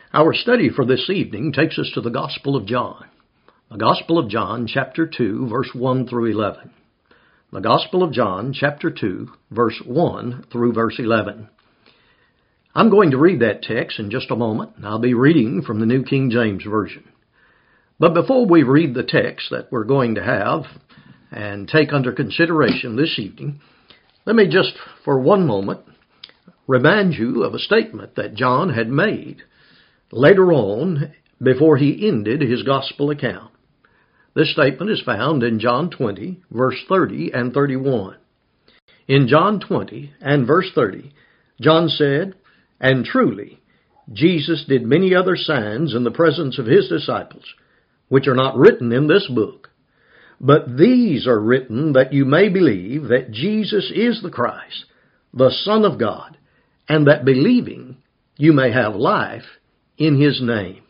Our study for this evening takes us to the Gospel of John. The Gospel of John, chapter 2, verse 1 through 11. The Gospel of John, chapter 2, verse 1 through verse 11. I'm going to read that text in just a moment, and I'll be reading from the New King James Version. But before we read the text that we're going to have and take under consideration this evening, let me just for one moment remind you of a statement that John had made later on before he ended his gospel account. This statement is found in John 20, verse 30 and 31. In John 20 and verse 30, John said, "And truly, Jesus did many other signs in the presence of his disciples, which are not written in this book. But these are written that you may believe that Jesus is the Christ, the Son of God, and that believing you may have life in his name."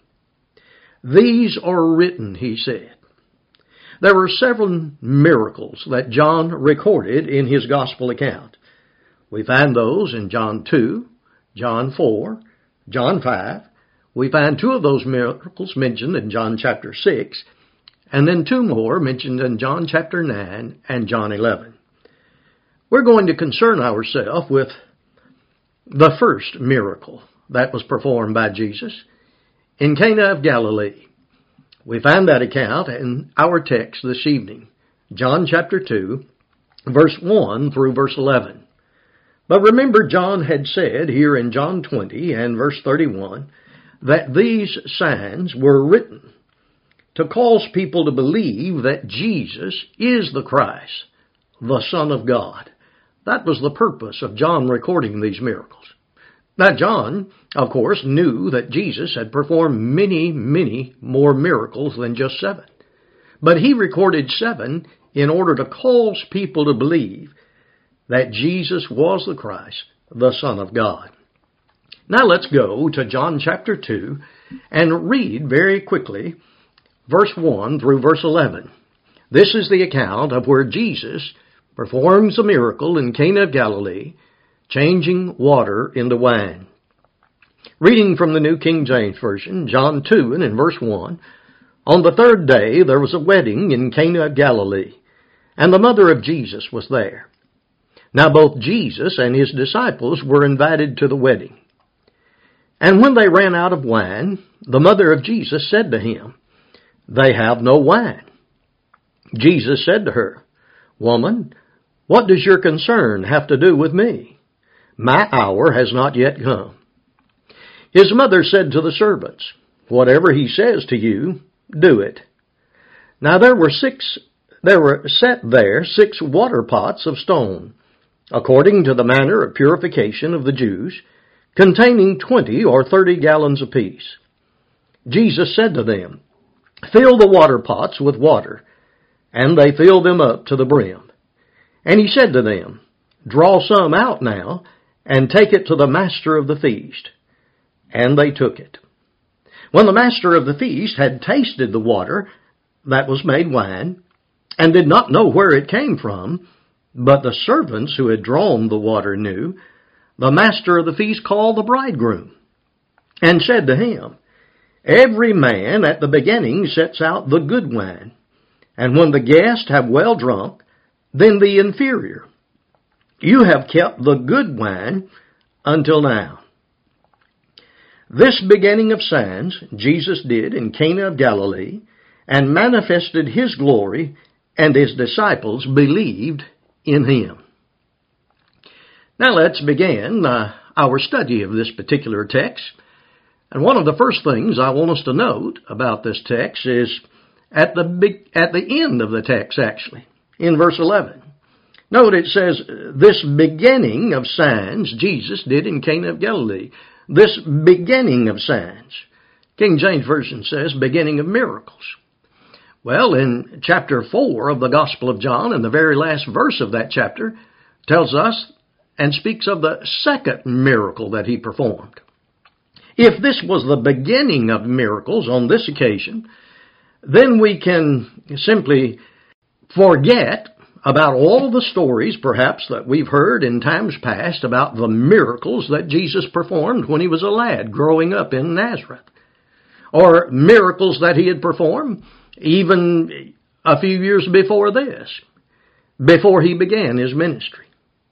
These are written, he said. There were several miracles that John recorded in his gospel account. We find those in John 2, John 4, John 5. We find two of those miracles mentioned in John chapter 6, and then two more mentioned in John chapter 9 and John 11. We're going to concern ourselves with the first miracle that was performed by Jesus in Cana of Galilee. We find that account in our text this evening, John chapter 2, verse 1 through verse 11. But remember, John had said here in John 20 and verse 31 that these signs were written to cause people to believe that Jesus is the Christ, the Son of God. That was the purpose of John recording these miracles. Now, John, of course, knew that Jesus had performed many, many more miracles than just 7. But he recorded 7 in order to cause people to believe that Jesus was the Christ, the Son of God. Now let's go to John chapter 2 and read very quickly verse 1 through verse 11. This is the account of where Jesus performs a miracle in Cana of Galilee, changing water into wine. Reading from the New King James Version, John 2 and in verse 1, "On the third day there was a wedding in Cana of Galilee, and the mother of Jesus was there. Now both Jesus and his disciples were invited to the wedding. And when they ran out of wine, the mother of Jesus said to him, 'They have no wine.' Jesus said to her, 'Woman, what does your concern have to do with me? My hour has not yet come.' His mother said to the servants, 'Whatever he says to you, do it.' Now there were set there 6 water pots of stone, according to the manner of purification of the Jews, containing 20 or 30 gallons apiece. Jesus said to them, 'Fill the water pots with water,' and they filled them up to the brim. And he said to them, 'Draw some out now, and take it to the master of the feast.' And they took it. When the master of the feast had tasted the water that was made wine, and did not know where it came from, but the servants who had drawn the water knew, the master of the feast called the bridegroom, and said to him, 'Every man at the beginning sets out the good wine, and when the guests have well drunk, then the inferior. You have kept the good wine until now.' This beginning of signs Jesus did in Cana of Galilee, and manifested his glory, and his disciples believed in him." Now let's begin our study of this particular text. And one of the first things I want us to note about this text is at the end of the text, actually, in verse 11. Note it says, "This beginning of signs Jesus did in Cana of Galilee." This beginning of signs. King James Version says beginning of miracles. Well, in chapter 4 of the Gospel of John, and the very last verse of that chapter tells us and speaks of the second miracle that he performed. If this was the beginning of miracles on this occasion, then we can simply forget about all the stories, perhaps, that we've heard in times past about the miracles that Jesus performed when he was a lad growing up in Nazareth, or miracles that he had performed even a few years before this, before he began his ministry.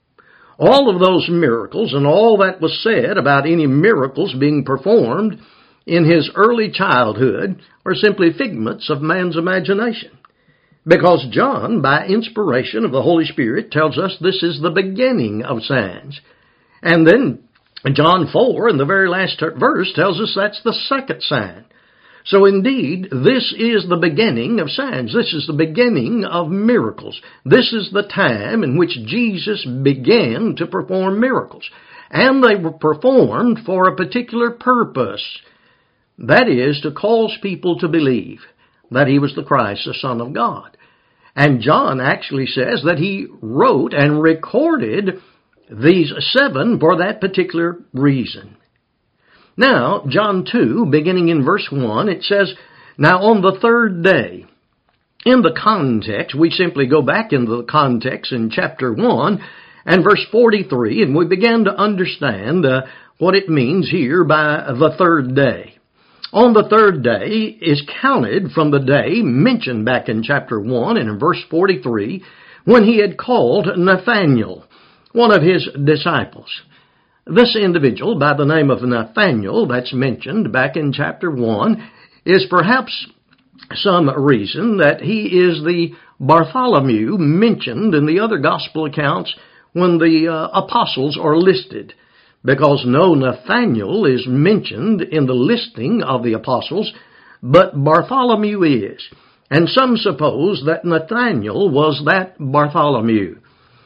All of those miracles and all that was said about any miracles being performed in his early childhood are simply figments of man's imagination. Because John, by inspiration of the Holy Spirit, tells us this is the beginning of signs. And then John 4, in the very last verse, tells us that's the second sign. So indeed, this is the beginning of signs. This is the beginning of miracles. This is the time in which Jesus began to perform miracles. And they were performed for a particular purpose. That is, to cause people to believe that he was the Christ, the Son of God. And John actually says that he wrote and recorded these 7 for that particular reason. Now, John 2, beginning in verse 1, it says, "Now on the third day," in the context, we simply go back into the context in chapter 1 and verse 43, and we begin to understand what it means here by the third day. On the third day is counted from the day mentioned back in chapter 1 and in verse 43, when he had called Nathanael, one of his disciples. This individual by the name of Nathanael that's mentioned back in chapter 1 is perhaps some reason that he is the Bartholomew mentioned in the other gospel accounts when the apostles are listed. Because no Nathanael is mentioned in the listing of the apostles, but Bartholomew is. And some suppose that Nathanael was that Bartholomew.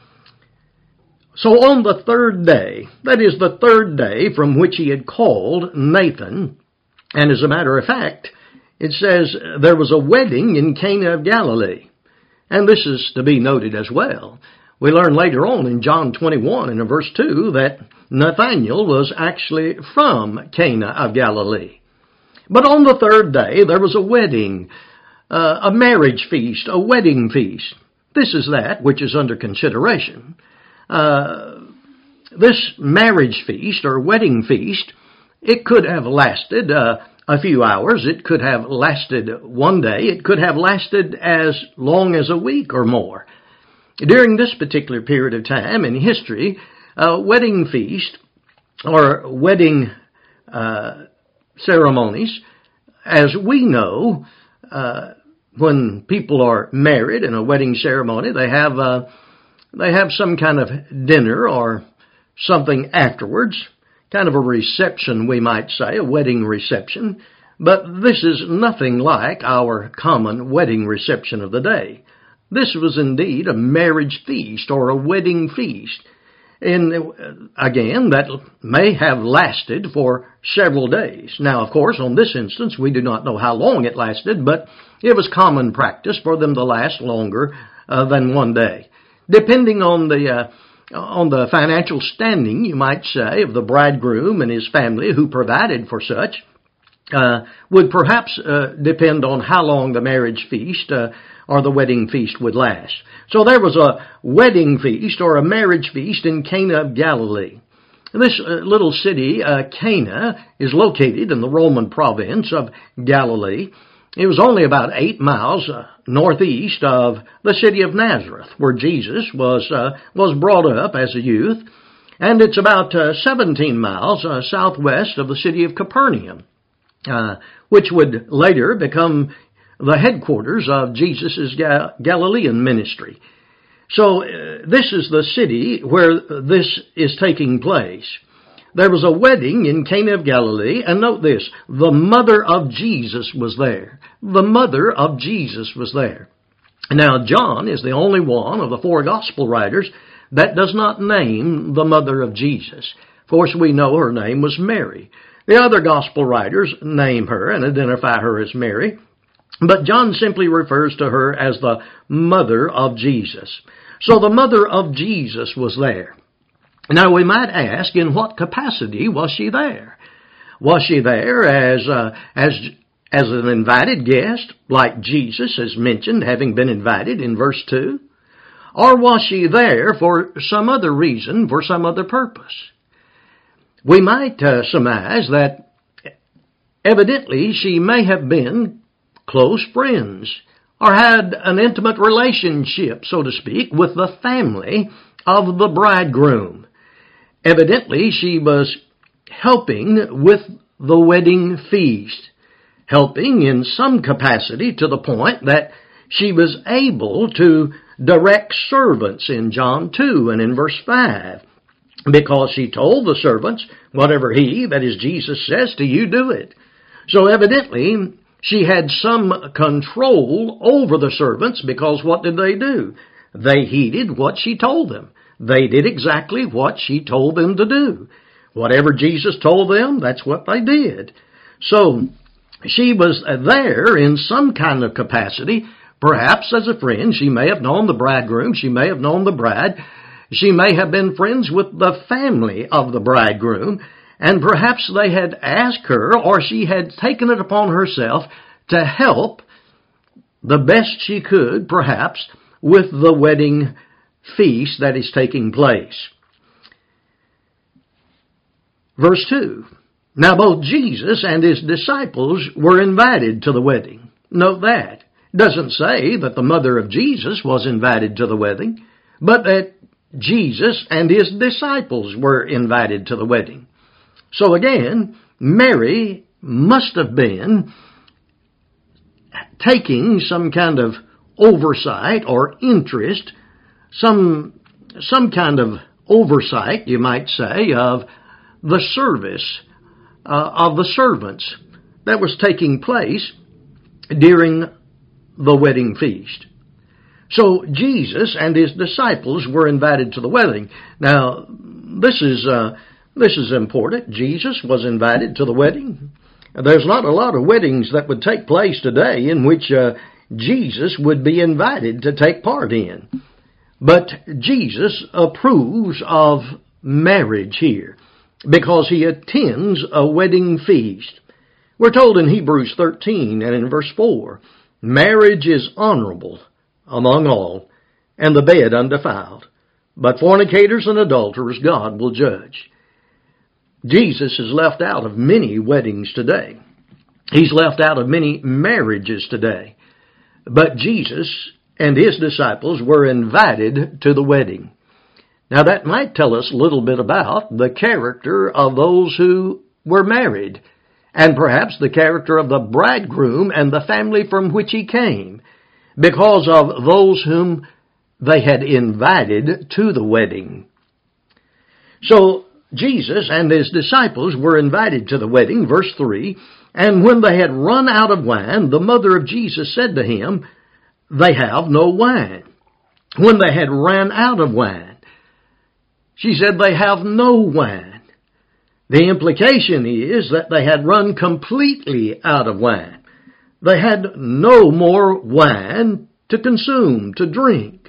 So on the third day, that is the third day from which he had called Nathan, and as a matter of fact, it says there was a wedding in Cana of Galilee. And this is to be noted as well. We learn later on in John 21 and in verse 2 that Nathanael was actually from Cana of Galilee. But on the third day there was a wedding, a marriage feast, a wedding feast. This is that which is under consideration. This marriage feast or wedding feast, it could have lasted a few hours. It could have lasted one day. It could have lasted as long as a week or more. During this particular period of time in history, a wedding feast or wedding ceremonies, as we know, when people are married in a wedding ceremony, they have some kind of dinner or something afterwards, kind of a reception, we might say, a wedding reception. But this is nothing like our common wedding reception of the day. This was indeed a marriage feast or a wedding feast. And again, that may have lasted for several days. Now, of course, on this instance, we do not know how long it lasted, but it was common practice for them to last longer than one day. Depending on the financial standing, you might say, of the bridegroom and his family who provided for such, would perhaps depend on how long the marriage feast or the wedding feast would last. So there was a wedding feast or a marriage feast in Cana of Galilee. This little city, Cana, is located in the Roman province of Galilee. It was only about 8 miles northeast of the city of Nazareth, where Jesus was brought up as a youth, and it's about 17 miles southwest of the city of Capernaum, which would later become the headquarters of Jesus' Galilean ministry. So this is the city where this is taking place. There was a wedding in Cana of Galilee, and note this, the mother of Jesus was there. The mother of Jesus was there. Now, John is the only one of the 4 gospel writers that does not name the mother of Jesus. Of course, we know her name was Mary. The other gospel writers name her and identify her as Mary, but John simply refers to her as the mother of Jesus. So the mother of Jesus was there. Now we might ask, in what capacity was she there? Was she there as an invited guest, like Jesus is mentioned, having been invited in verse 2? Or was she there for some other reason, for some other purpose? We might surmise that evidently she may have been close friends or had an intimate relationship, so to speak, with the family of the bridegroom. Evidently she was helping with the wedding feast, helping in some capacity to the point that she was able to direct servants in John 2 and in verse 5, because she told the servants, whatever he, that is Jesus, says to you, do it. So evidently she had some control over the servants, because what did they do? They heeded what she told them. They did exactly what she told them to do. Whatever Jesus told them, that's what they did. So she was there in some kind of capacity, perhaps as a friend. She may have known the bridegroom. She may have known the bride. She may have been friends with the family of the bridegroom. And perhaps they had asked her, or she had taken it upon herself to help the best she could, perhaps, with the wedding feast that is taking place. Verse 2. Now both Jesus and his disciples were invited to the wedding. Note that. It doesn't say that the mother of Jesus was invited to the wedding, but that Jesus and his disciples were invited to the wedding. So again, Mary must have been taking some kind of oversight or interest, some kind of oversight, you might say, of the service of the servants that was taking place during the wedding feast. So Jesus and his disciples were invited to the wedding. Now, this is important. Jesus was invited to the wedding. There's not a lot of weddings that would take place today in which Jesus would be invited to take part in. But Jesus approves of marriage here, because he attends a wedding feast. We're told in Hebrews 13 and in verse 4, marriage is honorable among all, and the bed undefiled. But fornicators and adulterers God will judge. Jesus is left out of many weddings today. He's left out of many marriages today. But Jesus and his disciples were invited to the wedding. Now that might tell us a little bit about the character of those who were married, and perhaps the character of the bridegroom and the family from which he came, because of those whom they had invited to the wedding. So Jesus and his disciples were invited to the wedding, verse 3, and when they had run out of wine, the mother of Jesus said to him, they have no wine. When they had ran out of wine, she said, they have no wine. The implication is that they had run completely out of wine. They had no more wine to consume, to drink.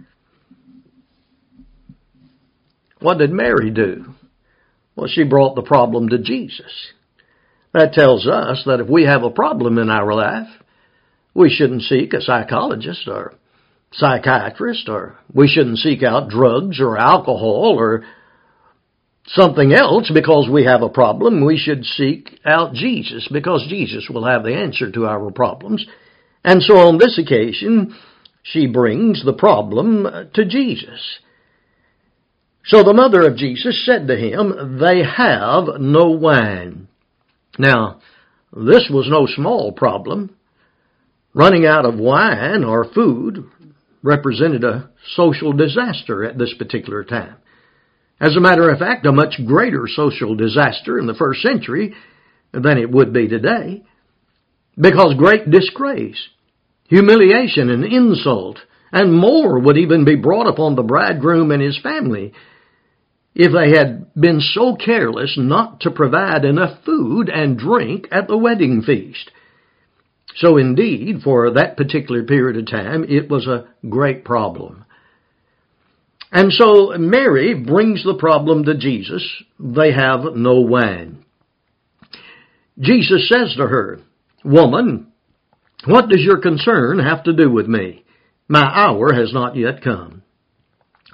What did Mary do? Well, she brought the problem to Jesus. That tells us that if we have a problem in our life, we shouldn't seek a psychologist or psychiatrist, or we shouldn't seek out drugs or alcohol or something else because we have a problem. We should seek out Jesus, because Jesus will have the answer to our problems. And so on this occasion, she brings the problem to Jesus. So the mother of Jesus said to him, they have no wine. Now, this was no small problem. Running out of wine or food represented a social disaster at this particular time. As a matter of fact, a much greater social disaster in the first century than it would be today, because great disgrace, humiliation, and insult, and more would even be brought upon the bridegroom and his family if they had been so careless not to provide enough food and drink at the wedding feast. So indeed, for that particular period of time, it was a great problem. And so Mary brings the problem to Jesus. They have no wine. Jesus says to her, woman, what does your concern have to do with me? My hour has not yet come.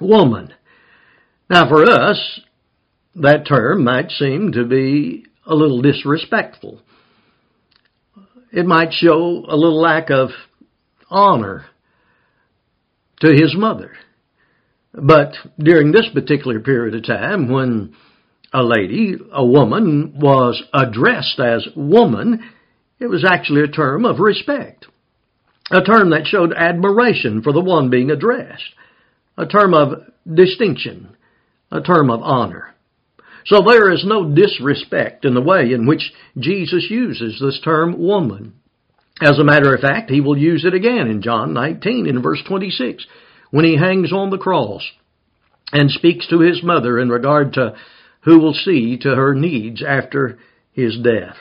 woman. Now for us, that term might seem to be a little disrespectful. It might show a little lack of honor to his mother. But during this particular period of time, when a lady, a woman, was addressed as woman, it was actually a term of respect. A term that showed admiration for the one being addressed. A term of distinction. A term of honor. So there is no disrespect in the way in which Jesus uses this term woman. As a matter of fact, he will use it again in John 19 in verse 26 when he hangs on the cross and speaks to his mother in regard to who will see to her needs after his death.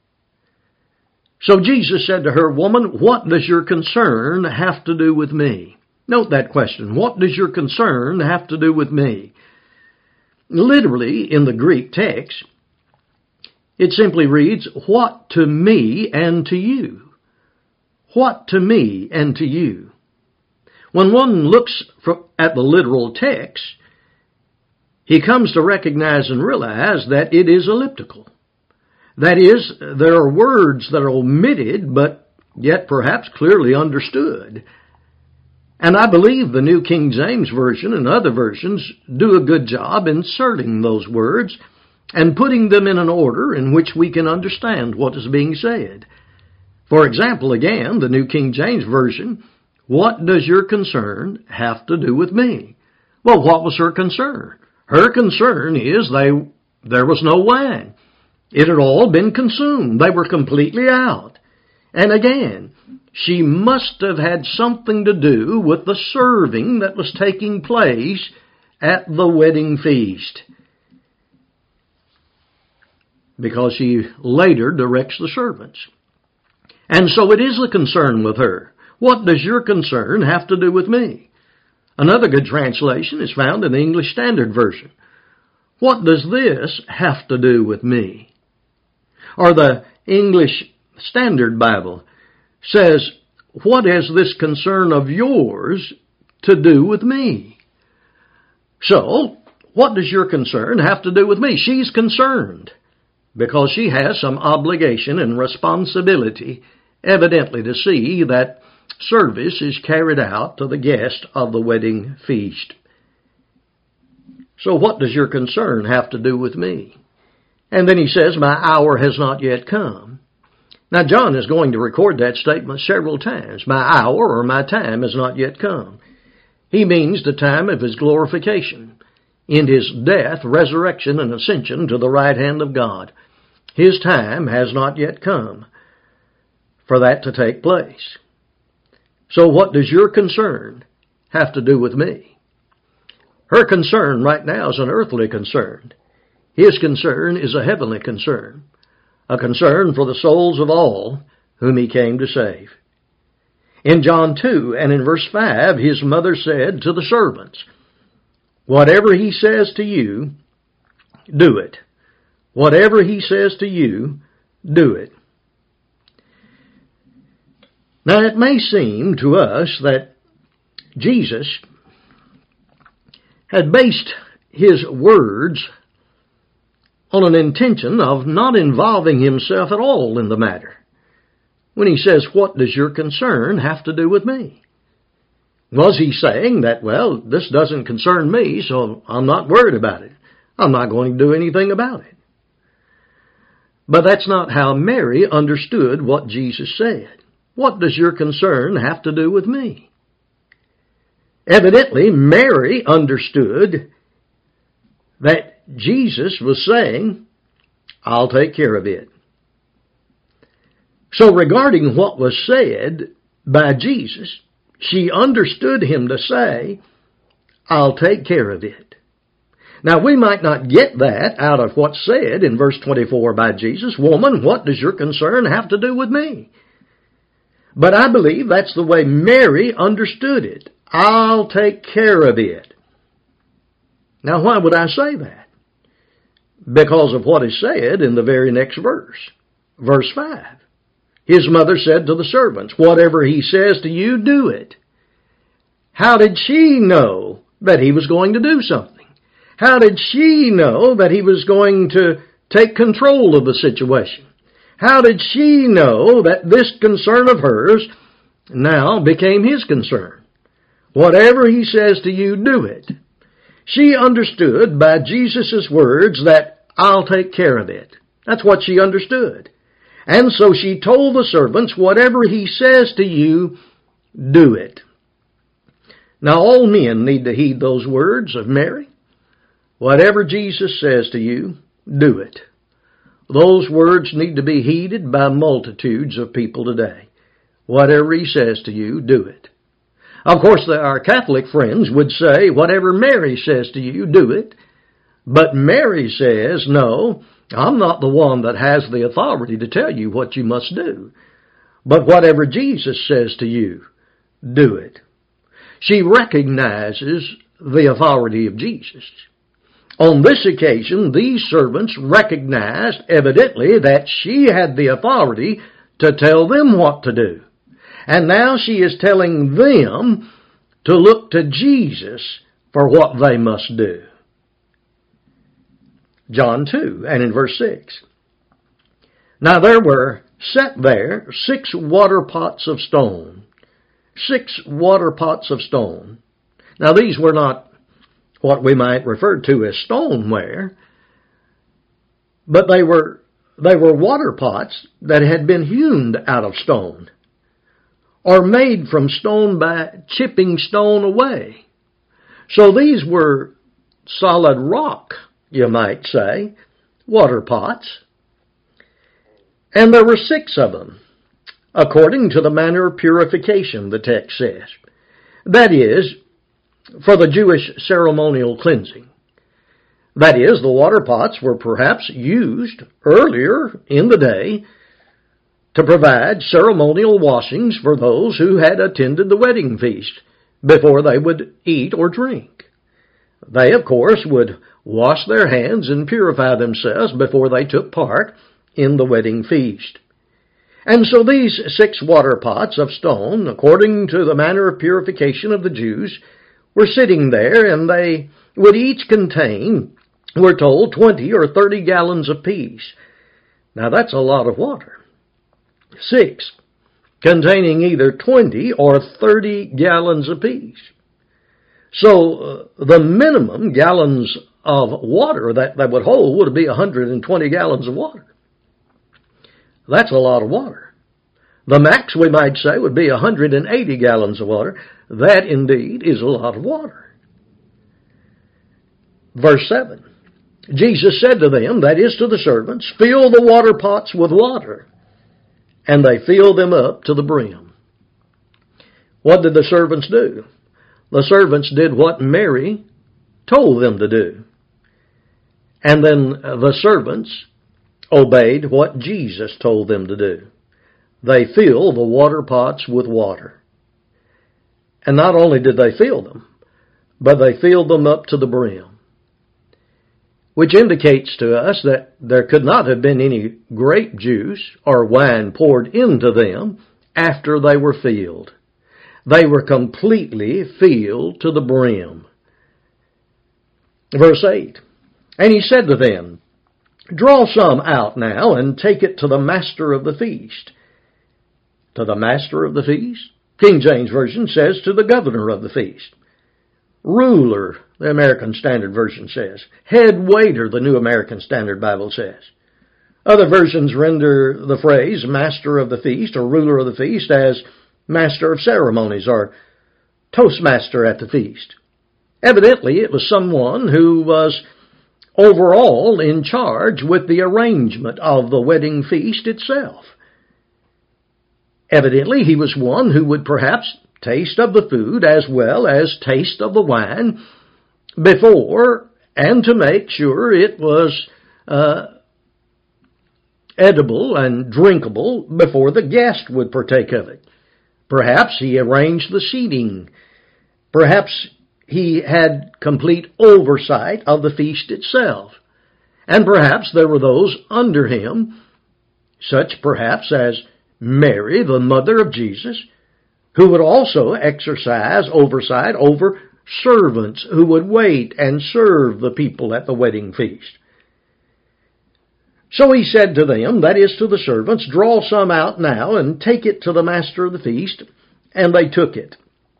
So Jesus said to her, "Woman, what does your concern have to do with me?" Note that question. What does your concern have to do with me? Literally, in the Greek text, it simply reads, "What to me and to you?" What to me and to you? When one looks at the literal text, he comes to recognize and realize that it is elliptical. That is, there are words that are omitted, but yet perhaps clearly understood. And I believe the New King James Version and other versions do a good job inserting those words and putting them in an order in which we can understand what is being said. For example, again, the New King James Version, "What does your concern have to do with me?" Well, what was her concern? Her concern is there was no wine. It had all been consumed. They were completely out. And again, she must have had something to do with the serving that was taking place at the wedding feast, because she later directs the servants. And so it is a concern with her. What does your concern have to do with me? Another good translation is found in the English Standard Version. What does this have to do with me? Or the English Standard Bible says, what has this concern of yours to do with me? So, what does your concern have to do with me? She's concerned because she has some obligation and responsibility, evidently, to see that service is carried out to the guest of the wedding feast. So what does your concern have to do with me? And then he says, my hour has not yet come. Now John is going to record that statement several times. My hour or my time has not yet come. He means the time of his glorification, in his death, resurrection, and ascension to the right hand of God. His time has not yet come for that to take place. So what does your concern have to do with me? Her concern right now is an earthly concern. His concern is a heavenly concern, a concern for the souls of all whom he came to save. In John 2 and in verse 5, his mother said to the servants, whatever he says to you, do it. Whatever he says to you, do it. Now it may seem to us that Jesus had based his words on an intention of not involving himself at all in the matter. When he says, what does your concern have to do with me? Was he saying that, well, this doesn't concern me, so I'm not worried about it. I'm not going to do anything about it. But that's not how Mary understood what Jesus said. What does your concern have to do with me? Evidently, Mary understood that Jesus was saying, I'll take care of it. So regarding what was said by Jesus, she understood him to say, I'll take care of it. Now, we might not get that out of what's said in verse 24 by Jesus. Woman, what does your concern have to do with me? But I believe that's the way Mary understood it. I'll take care of it. Now, why would I say that? Because of what is said in the very next verse. Verse 5. His mother said to the servants, whatever he says to you, do it. How did she know that he was going to do something? How did she know that he was going to take control of the situation? How did she know that this concern of hers now became his concern? Whatever he says to you, do it. She understood by Jesus' words that I'll take care of it. That's what she understood. And so she told the servants, whatever he says to you, do it. Now all men need to heed those words of Mary. Whatever Jesus says to you, do it. Those words need to be heeded by multitudes of people today. Whatever he says to you, do it. Of course, our Catholic friends would say, whatever Mary says to you, do it. But Mary says, no, I'm not the one that has the authority to tell you what you must do. But whatever Jesus says to you, do it. She recognizes the authority of Jesus. On this occasion, these servants recognized evidently that she had the authority to tell them what to do. And now she is telling them to look to Jesus for what they must do. John 2, and in verse 6. Now there were set there 6 water pots of stone. 6 water pots of stone. Now these were not what we might refer to as stoneware, but they were water pots that had been hewn out of stone, or made from stone by chipping stone away. So these were solid rock, you might say, water pots. And there were 6 of them, according to the manner of purification, the text says. That is, for the Jewish ceremonial cleansing. That is, the water pots were perhaps used earlier in the day to provide ceremonial washings for those who had attended the wedding feast before they would eat or drink. They, of course, would wash their hands and purify themselves before they took part in the wedding feast. And so these 6 water pots of stone, according to the manner of purification of the Jews, were sitting there, and they would each contain, we're told, 20 or 30 gallons apiece. Now that's a lot of water. 6, containing either 20 or 30 gallons apiece. So the minimum gallons of water that would hold would be 120 gallons of water. That's a lot of water. The max, we might say, would be 180 gallons of water. That indeed is a lot of water. Verse 7. Jesus said to them, that is to the servants, fill the water pots with water. And they filled them up to the brim. What did the servants do? The servants did what Mary told them to do. And then the servants obeyed what Jesus told them to do. They filled the water pots with water. And not only did they fill them, but they filled them up to the brim. Which indicates to us that there could not have been any grape juice or wine poured into them after they were filled. They were completely filled to the brim. Verse 8, and he said to them, draw some out now and take it to the master of the feast. To the master of the feast? King James Version says to the governor of the feast. Ruler, the American Standard Version says. Head waiter, the New American Standard Bible says. Other versions render the phrase master of the feast or ruler of the feast as master of ceremonies or toastmaster at the feast. Evidently, it was someone who was overall in charge with the arrangement of the wedding feast itself. Evidently, he was one who would perhaps taste of the food as well as taste of the wine before, and to make sure it was edible and drinkable before the guest would partake of it. Perhaps he arranged the seating. Perhaps he had complete oversight of the feast itself. And perhaps there were those under him, such perhaps as Mary, the mother of Jesus, who would also exercise oversight over servants who would wait and serve the people at the wedding feast. So he said to them, that is to the servants, draw some out now and take it to the master of the feast. And they took it.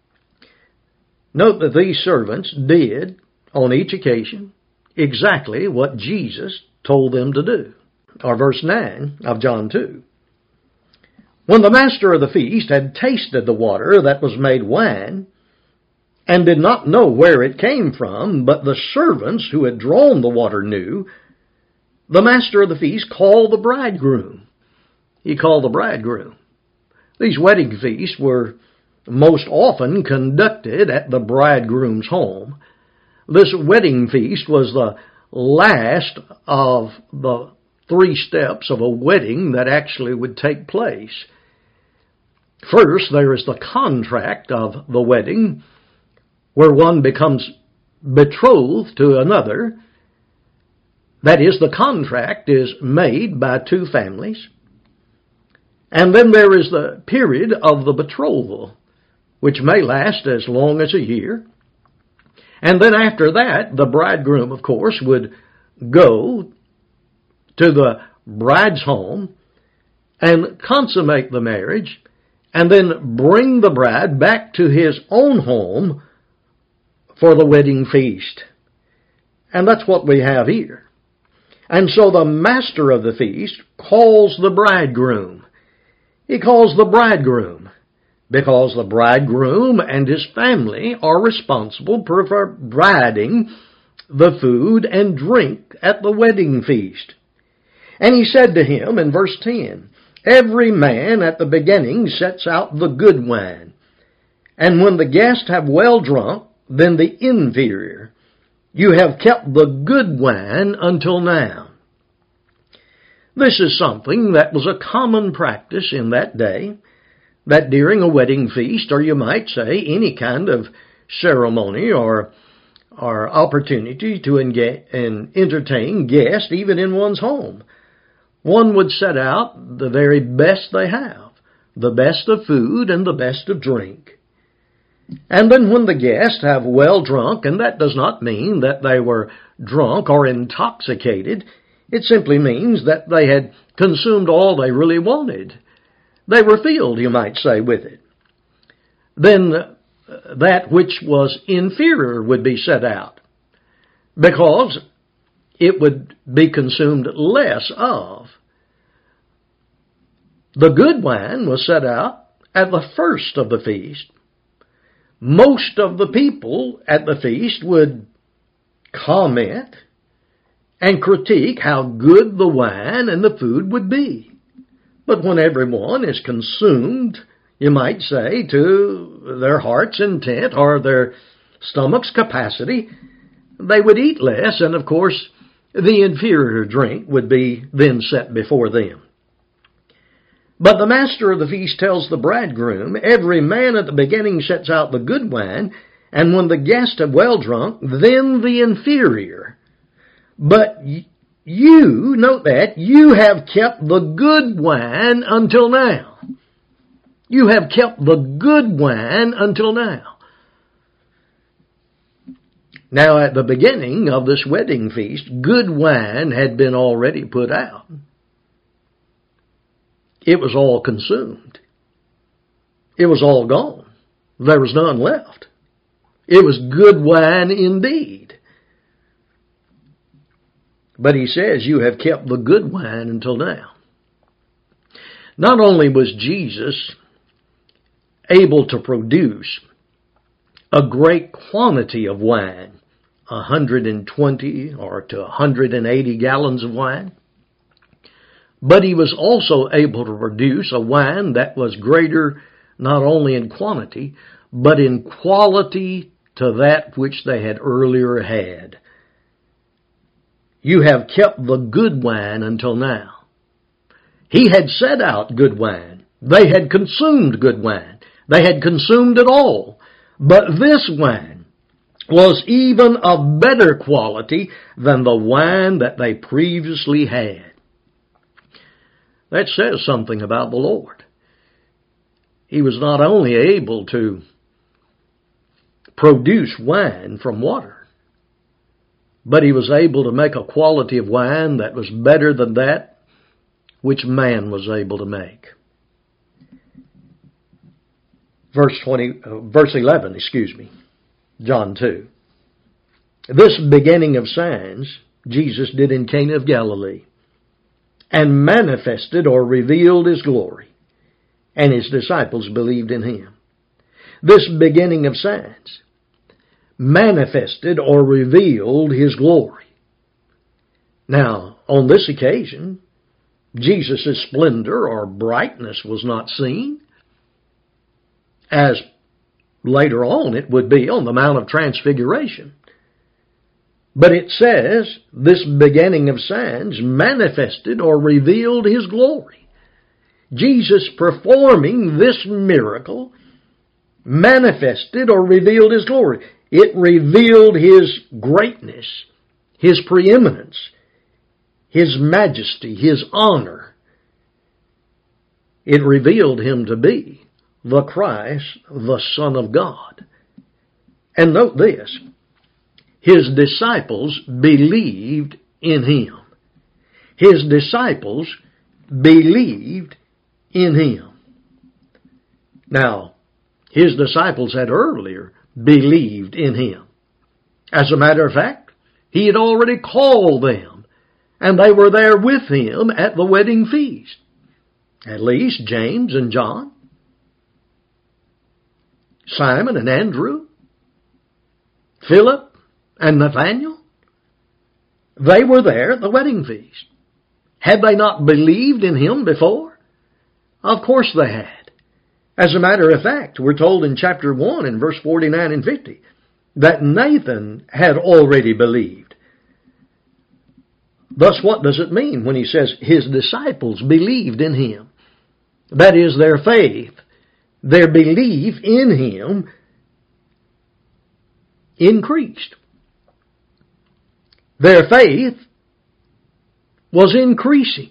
Note that these servants did, on each occasion, exactly what Jesus told them to do. Or verse 9 of John 2. When the master of the feast had tasted the water that was made wine, and did not know where it came from, but the servants who had drawn the water knew, the master of the feast called the bridegroom. He called the bridegroom. These wedding feasts were most often conducted at the bridegroom's home. This wedding feast was the last of the 3 steps of a wedding that actually would take place. First, there is the contract of the wedding, where one becomes betrothed to another. That is, the contract is made by 2 families. And then there is the period of the betrothal, which may last as long as a year. And then after that, the bridegroom, of course, would go to the bride's home and consummate the marriage, and then bring the bride back to his own home for the wedding feast. And that's what we have here. And so the master of the feast calls the bridegroom. He calls the bridegroom because the bridegroom and his family are responsible for providing the food and drink at the wedding feast. And he said to him in verse 10, every man at the beginning sets out the good wine, and when the guests have well drunk, then the inferior. You have kept the good wine until now. This is something that was a common practice in that day, that during a wedding feast, or you might say any kind of ceremony or opportunity to entertain guests, even in one's home, one would set out the very best they have, the best of food and the best of drink. And then when the guests have well drunk, and that does not mean that they were drunk or intoxicated, it simply means that they had consumed all they really wanted. They were filled, you might say, with it. Then that which was inferior would be set out, because it would be consumed less of. The good wine was set out at the first of the feast. Most of the people at the feast would comment and critique how good the wine and the food would be. But when everyone is consumed, you might say, to their heart's intent or their stomach's capacity, they would eat less, and of course the inferior drink would be then set before them. But the master of the feast tells the bridegroom, every man at the beginning sets out the good wine, and when the guests have well drunk, then the inferior. But you, note that, you have kept the good wine until now. You have kept the good wine until now. Now, at the beginning of this wedding feast, good wine had been already put out. It was all consumed. It was all gone. There was none left. It was good wine indeed. But he says, you have kept the good wine until now. Not only was Jesus able to produce a great quantity of wine, 120 or to 180 gallons of wine, but he was also able to produce a wine that was greater not only in quantity, but in quality to that which they had earlier had. You have kept the good wine until now. He had set out good wine. They had consumed good wine. They had consumed it all. But this wine was even of better quality than the wine that they previously had. That says something about the Lord. He was not only able to produce wine from water, but he was able to make a quality of wine that was better than that which man was able to make. Verse 11, John 2. This beginning of signs Jesus did in Cana of Galilee, and manifested or revealed his glory, and his disciples believed in him. This beginning of signs manifested or revealed his glory. Now, on this occasion, Jesus' splendor or brightness was not seen, as later on it would be on the Mount of Transfiguration. But it says, this beginning of signs manifested or revealed his glory. Jesus performing this miracle manifested or revealed his glory. It revealed his greatness, his preeminence, his majesty, his honor. It revealed him to be the Christ, the Son of God. And note this, his disciples believed in him. His disciples believed in him. Now, his disciples had earlier believed in him. As a matter of fact, he had already called them, and they were there with him at the wedding feast. At least James and John, Simon and Andrew, Philip and Nathanael, they were there at the wedding feast. Had they not believed in him before? Of course they had. As a matter of fact, we're told in chapter 1 in verse 49 and 50 that Nathan had already believed. Thus, what does it mean when he says his disciples believed in him? That is, their faith, their belief in him increased. Their faith was increasing.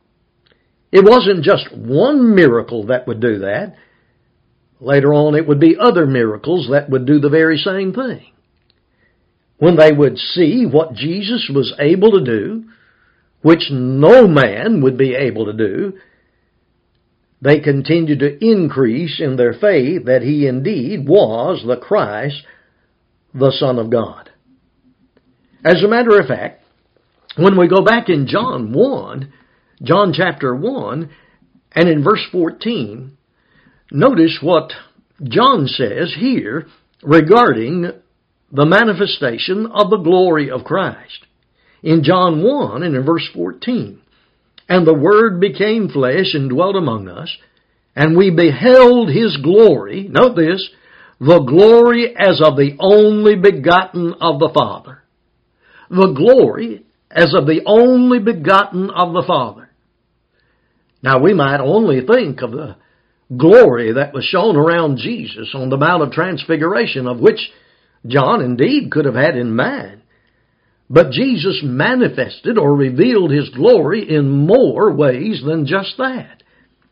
It wasn't just one miracle that would do that. Later on, it would be other miracles that would do the very same thing. When they would see what Jesus was able to do, which no man would be able to do, they continued to increase in their faith that he indeed was the Christ, the Son of God. As a matter of fact, when we go back in John chapter 1, and in verse 14, notice what John says here regarding the manifestation of the glory of Christ. In John 1 and in verse 14, and the Word became flesh and dwelt among us, and we beheld his glory, note this, the glory as of the only begotten of the Father. The glory as of the only begotten of the Father. Now we might only think of the glory that was shown around Jesus on the Mount of Transfiguration, of which John indeed could have had in mind. But Jesus manifested or revealed his glory in more ways than just that.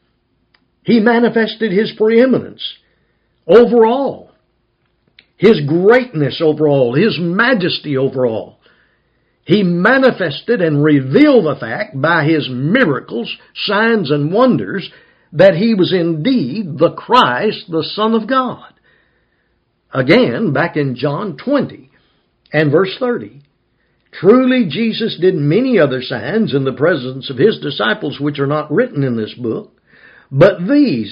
He manifested his preeminence over all, his greatness over all, his majesty over all. He manifested and revealed the fact by his miracles, signs, and wonders that he was indeed the Christ, the Son of God. Again, back in John 20 and verse 30, truly Jesus did many other signs in the presence of his disciples which are not written in this book, but these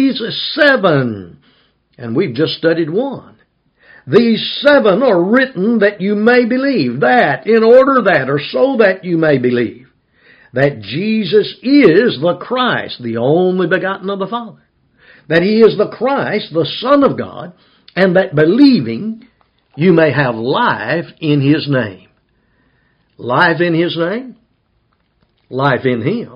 7, and we've just studied one. These 7 are written that you may believe, that, in order that, or so that you may believe, that Jesus is the Christ, the only begotten of the Father, that he is the Christ, the Son of God, and that believing you may have life in his name. Life in his name, life in him.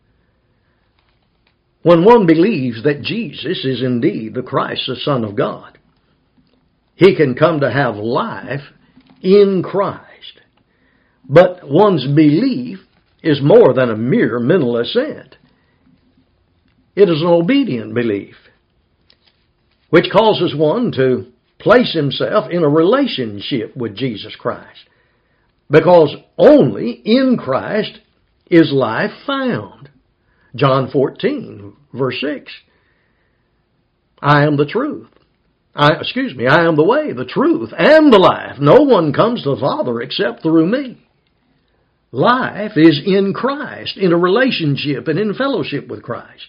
When one believes that Jesus is indeed the Christ, the Son of God, he can come to have life in Christ. But one's belief is more than a mere mental assent. It is an obedient belief, which causes one to place himself in a relationship with Jesus Christ. Because only in Christ is life found. John 14, verse 6. I am the truth. I am the way, the truth, and the life. No one comes to the Father except through me. Life is in Christ, in a relationship and in fellowship with Christ.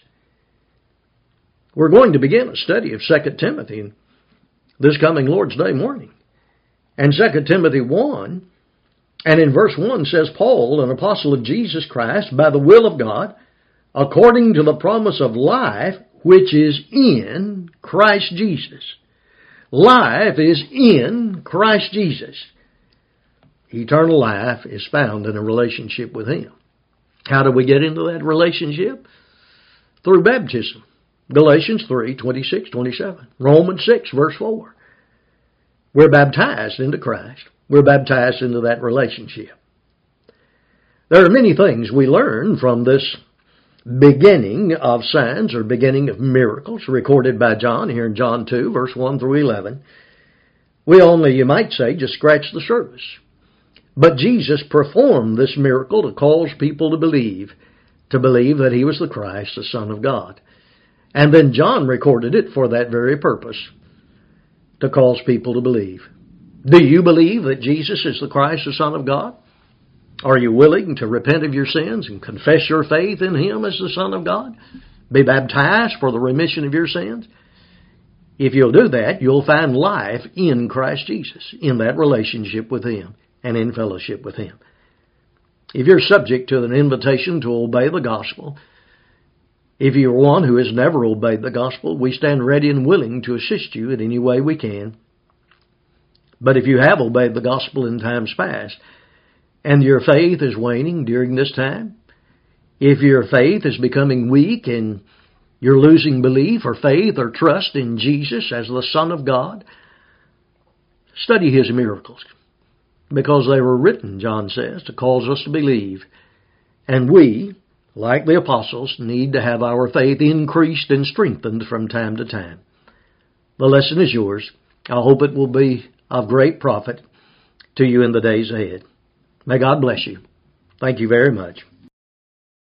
We're going to begin a study of 2 Timothy this coming Lord's Day morning. And 2 Timothy 1, and in verse 1 says, Paul, an apostle of Jesus Christ, by the will of God, according to the promise of life, which is in Christ Jesus. Life is in Christ Jesus. Eternal life is found in a relationship with Him. How do we get into that relationship? Through baptism. Galatians 3, 26, 27. Romans 6, verse 4. We're baptized into Christ. We're baptized into that relationship. There are many things we learn from this beginning of signs or beginning of miracles recorded by John here in John 2, verse 1 through 11. We only, you might say, just scratched the surface. But Jesus performed this miracle to cause people to believe that He was the Christ, the Son of God. And then John recorded it for that very purpose, to cause people to believe. Do you believe that Jesus is the Christ, the Son of God? Are you willing to repent of your sins and confess your faith in Him as the Son of God? Be baptized for the remission of your sins? If you'll do that, you'll find life in Christ Jesus, in that relationship with Him and in fellowship with Him. If you're subject to an invitation to obey the gospel, if you're one who has never obeyed the gospel, we stand ready and willing to assist you in any way we can. But if you have obeyed the gospel in times past, and your faith is waning during this time, if your faith is becoming weak and you're losing belief or faith or trust in Jesus as the Son of God, study His miracles, because they were written, John says, to cause us to believe. And we, like the apostles, need to have our faith increased and strengthened from time to time. The lesson is yours. I hope it will be of great profit to you in the days ahead. May God bless you. Thank you very much.